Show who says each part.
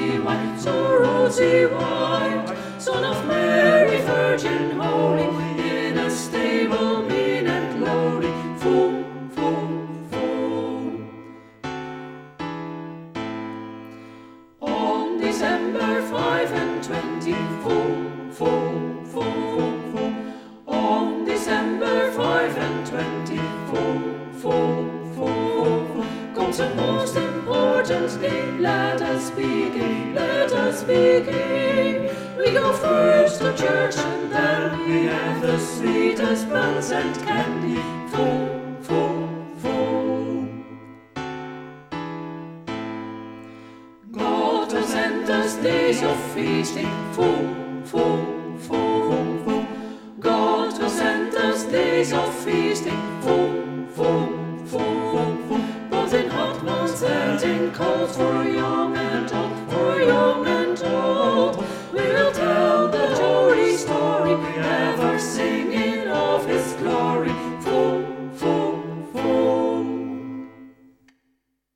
Speaker 1: rosy white, Son of Mary, Virgin holy, in a stable mean and lowly, foom, foom, foom. On December 25, foom, foom, foom, foom. On December 25, foom, foom, foom. Comes a most important day, let us begin, let us begin. We go first to church and then we have the sweetest buns and candy, foom, foom, foom. God has sent us days of feasting, foom, foom, foom, foom. God has sent us days of feasting, foom, foom, foom, foom. Both in hot months and in cold, for young and